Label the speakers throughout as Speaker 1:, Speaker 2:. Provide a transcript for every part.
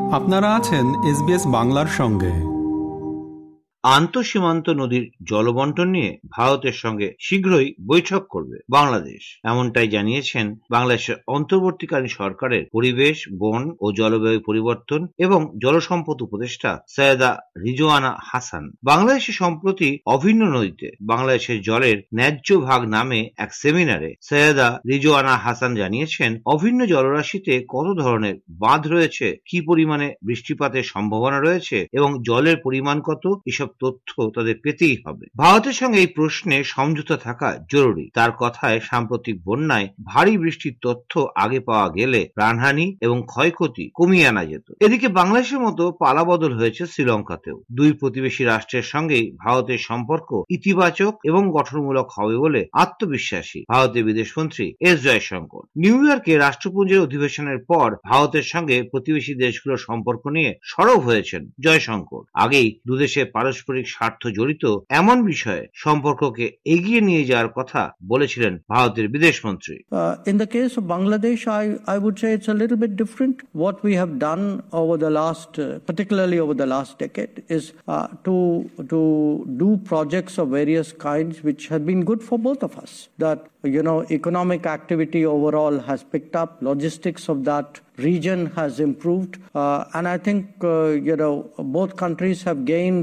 Speaker 1: আপনারা আছেন SBS বাংলার সঙ্গে।
Speaker 2: আন্তঃসীমান্ত নদীর জলবন্টন নিয়ে ভারতের সঙ্গে শীঘ্রই বৈঠক করবে বাংলাদেশ, এমনটাই জানিয়েছেন বাংলাদেশের অন্তর্বর্তীকালীন সরকারের পরিবেশ, বন ও জলবায়ু পরিবর্তন এবং জলসম্পদ উপদেষ্টা সৈয়দা রিজওয়ানা হাসান। বাংলাদেশে সম্প্রতি অভিন্ন নদীতে বাংলাদেশের জলের ন্যায্য ভাগ নামে এক সেমিনারে সৈয়দা রিজওয়ানা হাসান জানিয়েছেন, অভিন্ন জলরাশিতে কত ধরনের বাঁধ রয়েছে, কি পরিমাণে বৃষ্টিপাতের সম্ভাবনা রয়েছে এবং জলের পরিমাণ কত, এসব তথ্য তাদের পেতেই হবে। ভারতের সঙ্গে এই প্রশ্নে সমঝোতা থাকা জরুরি। তার কথায় সাম্প্রতিক বন্যায় ভারী বৃষ্টির তথ্য আগে পাওয়া গেলে প্রাণহানি এবং ক্ষয়ক্ষতি কমিয়ে আনা যেত। এদিকে বাংলাদেশের মতো পালাবদল হয়েছে শ্রীলঙ্কাতেও। দুই প্রতিবেশী রাষ্ট্রের সঙ্গেই ভারতের সম্পর্ক ইতিবাচক এবং গঠনমূলক হবে বলে আত্মবিশ্বাসী ভারতের বিদেশমন্ত্রী এস জয়শঙ্কর। নিউ ইয়র্কে রাষ্ট্রপুঞ্জের অধিবেশনের পর ভারতের সঙ্গে প্রতিবেশী দেশগুলোর সম্পর্ক নিয়ে সরব হয়েছেন জয়শঙ্কর। আগেই দুদেশের পারস্পরিক স্বার্থ জড়িত এমন বিষয়ে সম্পর্ককে এগিয়ে নিয়ে যাওয়ার কথা বলেছিলেন ভারতের বিদেশমন্ত্রী।
Speaker 3: In the case of Bangladesh, I would say it's a little bit different. What we have done over the last, particularly over the last decade, is to do projects of various kinds which have been good for both of us. That, economic activity overall has picked up, logistics of that region has improved, and I think both countries have gained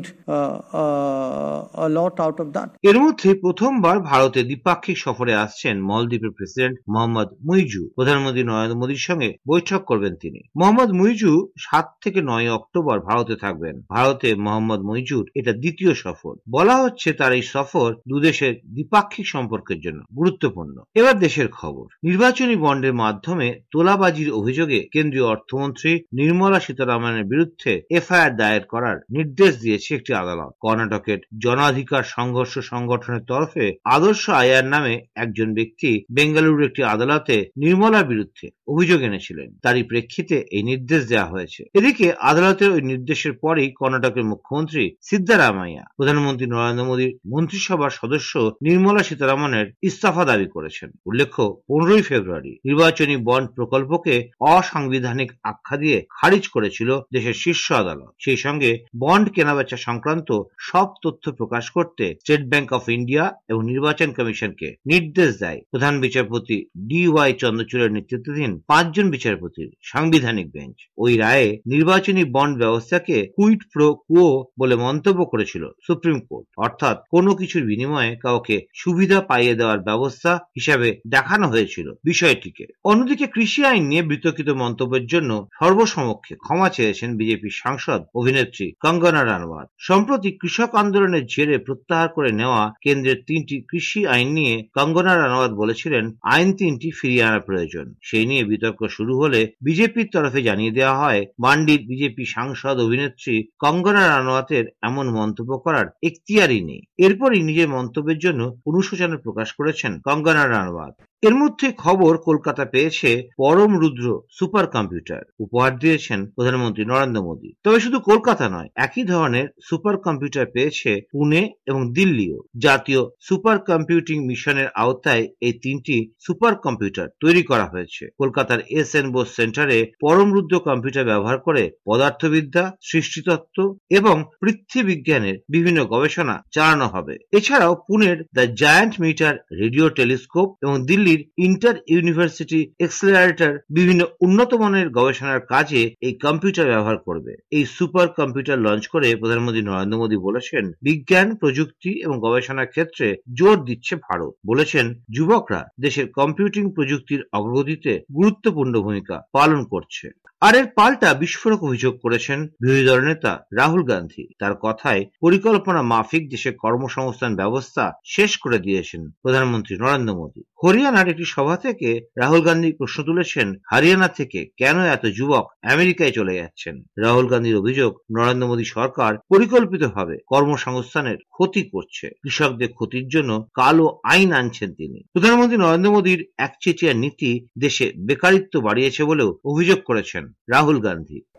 Speaker 3: a lot out of that.
Speaker 2: এর মধ্যে প্রথমবার ভারতে দ্বিপাক্ষিক সফরে আসছেন মালদ্বীপের president Mohammad Muizzu. প্রধানমন্ত্রী নরেন্দ্র মোদীর সঙ্গে বৈঠক করবেন তিনি। মোহাম্মদ মুইজু 7 থেকে 9 অক্টোবর ভারতে থাকবেন। ভারতে মোহাম্মদ মুইজুর এটা দ্বিতীয় সফর। বলা হচ্ছে তার এই সফর দুদেশের দ্বিপাক্ষিক সম্পর্কের জন্য গুরুত্বপূর্ণ। এবার দেশের খবর। নির্বাচনী বন্ডের মাধ্যমে তোলাবাজির অভিযোগে কেন্দ্রীয় অর্থমন্ত্রী নির্মলা সীতারামনের বিরুদ্ধে এফআইআর দায়ের করার নির্দেশ দিয়েছে একটি আদালত। কর্ণাটকের জনাধিকার সংঘর্ষ সংগঠনের তরফে আদর্শ আয়ার নামে একজন ব্যক্তি বেঙ্গালুরুর একটি আদালতে নির্মলার বিরুদ্ধে অভিযোগ এনেছিলেন। তারই প্রেক্ষিতে এই নির্দেশ দেওয়া হয়েছে। এদিকে আদালতের ওই নির্দেশের পরেই কর্ণাটকের মুখ্যমন্ত্রী সিদ্দারামাইয়া প্রধানমন্ত্রী নরেন্দ্র মোদীর মন্ত্রিসভার সদস্য নির্মলা সীতারামনের ইস্তফা দাবি করেছেন। উল্লেখ্য, 15 ফেব্রুয়ারি নির্বাচনী বন্ড প্রকল্পকে অসাংবিধানিক আখ্যা দিয়ে খারিজ করেছিল দেশের শীর্ষ আদালত। সেই সঙ্গে বন্ড কেনাবেচা সংক্রান্ত সব তথ্য প্রকাশ করতে স্টেট ব্যাংক অফ ইন্ডিয়া এবং নির্বাচন কমিশনকে নির্দেশ দেয় প্রধান বিচারপতি DY চন্দ্রচূড়ের নেতৃত্বাধীন 5 জন বিচারপতির সাংবিধানিক বেঞ্চ। ওই রায়ে নির্বাচনী বন্ড ব্যবস্থাকে কুইড প্রো কুও বলে মন্তব্য করেছিল সুপ্রিম কোর্ট, অর্থাৎ কোনো কিছুর বিনিময়ে কাউকে সুবিধা পাইয়ে দেওয়ার ব্যবস্থা হিসাবে দেখানো হয়েছিল বিষয়টিকে। অন্যদিকে কৃষি আইন নিয়ে বিতর্কিত মন্তব্যের জন্য সর্বসমক্ষে ক্ষমা চেয়েছেন বিজেপির সাংসদ অভিনেত্রী কঙ্গনা রানাওয়াত। সম্প্রতি কৃষক আন্দোলনের জেরে প্রত্যাহার করে নেওয়া কেন্দ্রের 3টি কৃষি আইন নিয়ে কঙ্গনা রানাওয়াত বলেছিলেন, আইন 3টি ফিরিয়ে আনা প্রয়োজন। সেই নিয়ে বিতর্ক শুরু হলে বিজেপির তরফে জানিয়ে দেওয়া হয়, মান্ডির বিজেপি সাংসদ অভিনেত্রী কঙ্গনা রানাওয়াতের এমন মন্তব্য করার এখতিয়ারই নেই। এরপরই নিজের মন্তব্যের জন্য অনুশোচনা প্রকাশ করেছেন কঙ্গনা রানাওয়াত। এর মধ্যে খবর, কলকাতা পেয়েছে পরম রুদ্র সুপার কম্পিউটার। উপহার দিয়েছেন প্রধানমন্ত্রী নরেন্দ্র মোদী। তবে শুধু কলকাতা নয়, একই ধরনের সুপার কম্পিউটার পেয়েছে পুনে এবং দিল্লিও। জাতীয় সুপার কম্পিউটিং মিশনের আওতায় এই 3টি সুপার কম্পিউটার তৈরি করা হয়েছে। কলকাতার SN বোস সেন্টারে পরম রুদ্র কম্পিউটার ব্যবহার করে পদার্থবিদ্যা, সৃষ্টিতত্ত্ব এবং পৃথ্বীবিজ্ঞানের বিভিন্ন গবেষণা চালানো হবে। এছাড়াও পুনের the giant metre radio telescope এবং দিল্লির ইন্টার ইউনিভার্সিটি এক্সেলারেটর বিভিন্ন উন্নত মানের গবেষণার কাজে এই কম্পিউটার ব্যবহার করবে। এই সুপার কম্পিউটার লঞ্চ করে প্রধানমন্ত্রী নরেন্দ্র মোদী বলেছেন, বিজ্ঞান, প্রযুক্তি এবং গবেষণার ক্ষেত্রে জোর দিচ্ছে ভারত। বলেছেন, যুবকরা দেশের কম্পিউটিং প্রযুক্তির অগ্রগতিতে গুরুত্বপূর্ণ ভূমিকা পালন করছে। আর এর পাল্টা বিস্ফোরক অভিযোগ করেছেন বিরোধী দল নেতা রাহুল গান্ধী। তার কথায় পরিকল্পনা মাফিক দেশের কর্মসংস্থান ব্যবস্থা শেষ করে দিয়েছেন প্রধানমন্ত্রী নরেন্দ্র মোদী। হরিয়ানার একটি সভা থেকে রাহুল গান্ধী প্রশ্ন তুলেছেন, হরিয়ানা থেকে কেন এত যুবক আমেরিকায় চলে যাচ্ছেন। রাহুল গান্ধীর অভিযোগ, নরেন্দ্র মোদী সরকার পরিকল্পিতভাবে কর্মসংস্থানের ক্ষতি করছে। কৃষকদের ক্ষতির জন্য কালো আইন আনছেন তিনি। প্রধানমন্ত্রী নরেন্দ্র মোদীর একচেটিয়া নীতি দেশে বেকারিত্ব বাড়িয়েছে বলেও অভিযোগ করেছেন রাহুল গান্ধী।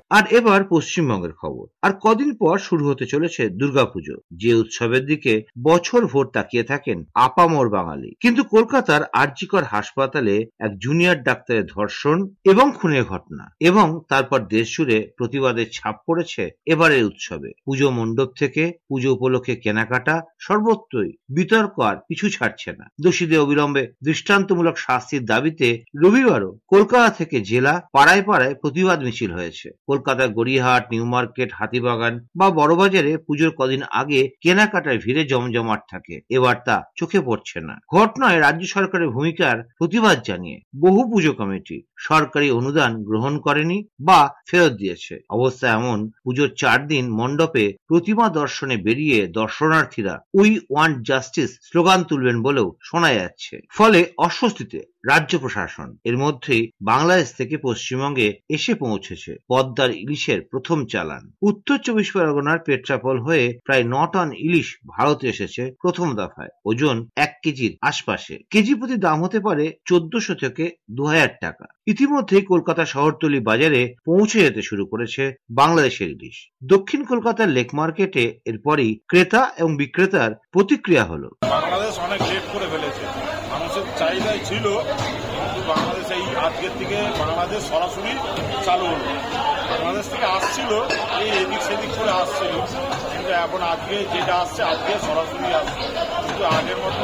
Speaker 2: আর এবার পশ্চিমবঙ্গের খবর। আর কদিন পর শুরু হতে চলেছে দুর্গাপুজো, যে উৎসবের দিকে বছর ভোর তাকিয়ে থাকেন আপামর বাঙালি। কিন্তু কলকাতার আরজিকর হাসপাতালে এক জুনিয়র ডাক্তারের ধর্ষণ এবং খুনের ঘটনা এবং তারপর দেশ জুড়ে প্রতিবাদের ছাপ পড়েছে এবারের উৎসবে। পুজো মণ্ডপ থেকে পুজো উপলক্ষে কেনাকাটা সর্বত্রই বিতর্ক আর পিছু ছাড়ছে না। দোষীদের অবিলম্বে দৃষ্টান্তমূলক শাস্তির দাবিতে রবিবারও কলকাতা থেকে জেলা পাড়ায় পাড়ায় প্রতিবাদ মিছিল হয়েছে। কলকাতার গড়িয়াহাট, নিউ মার্কেট, হাতিবাগান বা বড়বাজারে পুজোর কদিন আগে কেনাকাটার ভিড়ে জমজমাট থাকে। এবার তা চোখে পড়ছে না। ঘটনায় রাজ্য সরকারের ভূমিকার প্রতিবাদ জানিয়ে বহু পুজো কমিটি সরকারি অনুদান গ্রহণ করেনি বা ফেরত দিয়েছে। অবস্থা এমন, পুজোর 4 দিন মণ্ডপে প্রতিমা দর্শনে বেরিয়ে দর্শনার্থীরা উই ওয়ান্ট জাস্টিস স্লোগান তুলবেন বলেও শোনা যাচ্ছে। ফলে অস্বস্তিতে রাজ্য প্রশাসন। এর মধ্যেই বাংলাদেশ থেকে পশ্চিমবঙ্গে এসে পৌঁছেছে পদ্মার ইলিশের প্রথম চালান। উত্তর 24 পরগনার পেট্রাপোল হয়ে প্রায় 9 টন ইলিশ ভারতে এসেছে প্রথম দফায়, ওজন 1 কেজির আশপাশে। কেজি প্রতি দাম হতে পারে 1400 থেকে 2000 টাকা। ইতিমধ্যেই কলকাতা শহরতলি বাজারে পৌঁছে যেতে শুরু করেছে বাংলাদেশের ইলিশ। দক্ষিণ কলকাতার লেক মার্কেটে এরপরই ক্রেতা এবং বিক্রেতার প্রতিক্রিয়া হলো।
Speaker 4: বাংলাদেশ অনেক লেট করে ফেলেছে, মানুষের চাহিদাই ছিল, কিন্তু বাংলাদেশ এই আজকের থেকে বাংলাদেশ সরাসরি চালু হলো। বাংলাদেশ থেকে আসছিল, এই এদিক সেদিক করে আসছিল, কিন্তু এখন আজকে যেটা আসছে আজকে সরাসরি আসছে, কিন্তু আগের মতো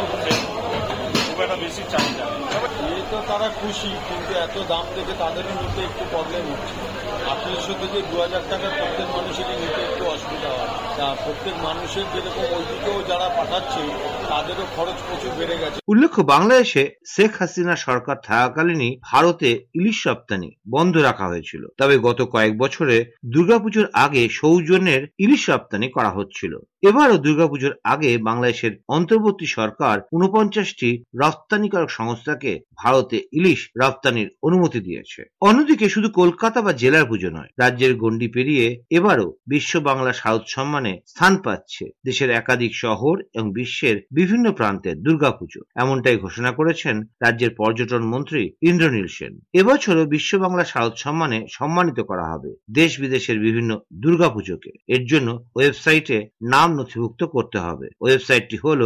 Speaker 4: খুব একটা বেশি চাহিদা।
Speaker 5: এই তো তারা খুশি, কিন্তু এত দাম থেকে তাদেরও নিতে একটু প্রবলেম হচ্ছে। 2800 থেকে 2000 টাকা প্রত্যেক মানুষেরই নিতে একটু অসুবিধা হয়। তা প্রত্যেক মানুষের যেরকম ওইদিকেও যারা পাঠাচ্ছে তাদেরও খরচ প্রচুর বেড়ে গেছে।
Speaker 2: উল্লেখ্য, বাংলাদেশে শেখ হাসিনা সরকার থাকাকালীনই ভারতে ইলিশ রপ্তানি বন্ধ রাখা হয়েছিল। তবে গত কয়েক বছরে দুর্গাপুজোর আগে সৌজন্যের ইলিশ রপ্তানি করা হচ্ছিল। এবারও দুর্গাপুজোর আগে বাংলাদেশের অন্তর্বর্তী সরকার 49টি রপ্তানিকারক সংস্থাকে ভারতে ইলিশ রপ্তানির অনুমতি দিয়েছে। অন্যদিকে শুধু কলকাতা বা জেলার পুজো নয়, রাজ্যের গণ্ডি পেরিয়ে এবারও বিশ্ব বাংলা সাউথ সম্মানে স্থান পাচ্ছে দেশের একাধিক শহর এবং বিশ্বের বিভিন্ন প্রান্তের দুর্গাপুজো। এমনটাই ঘোষণা করেছেন রাজ্যের পর্যটন মন্ত্রী ইন্দ্রনীল সেন। এবছরও বিশ্ব বাংলা সাউথ সম্মানে সম্মানিত করা হবে দেশ বিদেশের বিভিন্ন দুর্গাপুজোকে। এর জন্য ওয়েবসাইটে নাম নথিভুক্ত করতে হবে। ওয়েবসাইটটি হল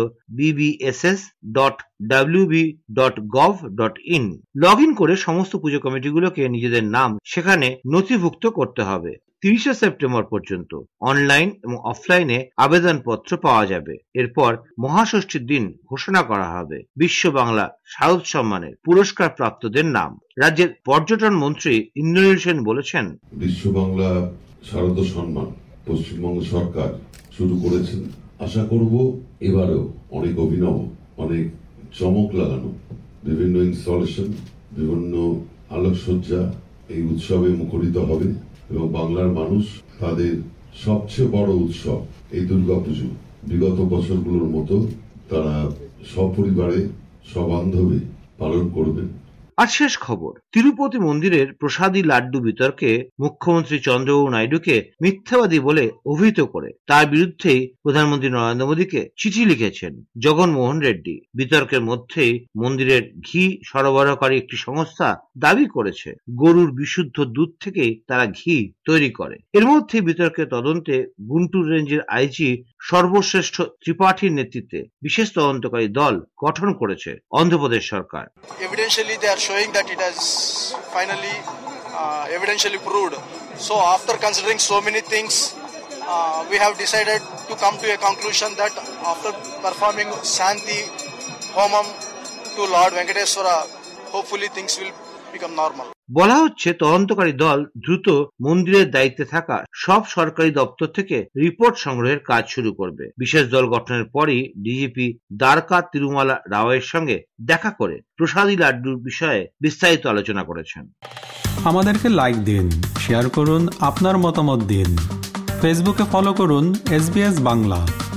Speaker 2: bbss.wb.gov.in। লগ ইন করে সমস্ত পুজো কমিটিগুলোকে নিজেদের নাম সেখানে নথিভুক্ত করতে হবে। 30 সেপ্টেম্বর পর্যন্ত অনলাইন এবং অফলাইনে আবেদনপত্র পাওয়া যাবে। এরপর মহাষষ্ঠীর দিন ঘোষণা করা হবে বিশ্ব বাংলা সাউথ সম্মানের পুরস্কার প্রাপ্তদের নাম। রাজ্যের পর্যটন মন্ত্রী ইন্দ্রনীল সেন বলেছেন,
Speaker 6: বিশ্ব বাংলা শারদ সম্মান পশ্চিমবঙ্গ সরকার শুরু করেছেন। আশা করব এবারেও অনেক অভিনব, অনেক চমক লাগানো বিভিন্ন ইনস্টলেশন, বিভিন্ন আলোকসজ্জা এই উৎসবে মুখরিত হবে এবং বাংলার মানুষ তাদের সবচেয়ে বড় উৎসব এই দুর্গাপুজো বিগত বছরগুলোর মতো তারা সপরিবারে সবান্ধবে পালন করবেন।
Speaker 2: আর শেষ খবর, তিরুপতি মন্দিরের প্রসাদী লাড্ডু বিতর্কে মুখ্যমন্ত্রী চন্দ্রবাবু নাইডুকে মিথ্যাবাদী বলে অভিহিত করে তার বিরুদ্ধেই প্রধানমন্ত্রী নরেন্দ্র মোদীকে চিঠি লিখেছেন জগনমোহন রেড্ডি। বিতর্কের মধ্যেই মন্দিরের ঘি সরবরাহকারী একটি সংস্থা দাবি করেছে গরুর বিশুদ্ধ দুধ থেকেই তারা ঘি তৈরি করে। এর মধ্যে বিতর্কের তদন্তে গুন্টুর রেঞ্জের আইজি সর্বশ্রেষ্ঠ ত্রিপাঠীর নেতৃত্বে বিশেষ তদন্তকারী দল গঠন করেছে অন্ধ্রপ্রদেশ সরকার।
Speaker 7: Evidentially, they are showing that it has finally evidentially proved. So after considering so many things, we have decided to come to a conclusion that after performing Shanti Homam to Lord Venkateswara, hopefully things will become normal.
Speaker 2: বলা হচ্ছে তদন্তকারী দল দ্রুত মন্দিরের দায়িত্বে থাকা সব সরকারি দপ্তর থেকে রিপোর্ট সংগ্রহের কাজ শুরু করবে। বিশেষ দল গঠনের পরই ডিজিপি দ্বারকা তিরুমালা রাওয়ের সঙ্গে দেখা করে প্রসাদী লাড্ডুর বিষয়ে বিস্তারিত আলোচনা করেছেন।
Speaker 1: আমাদেরকে লাইক দিন, শেয়ার করুন, আপনার মতামত দিন। ফেসবুকে ফলো করুন SBS বাংলা।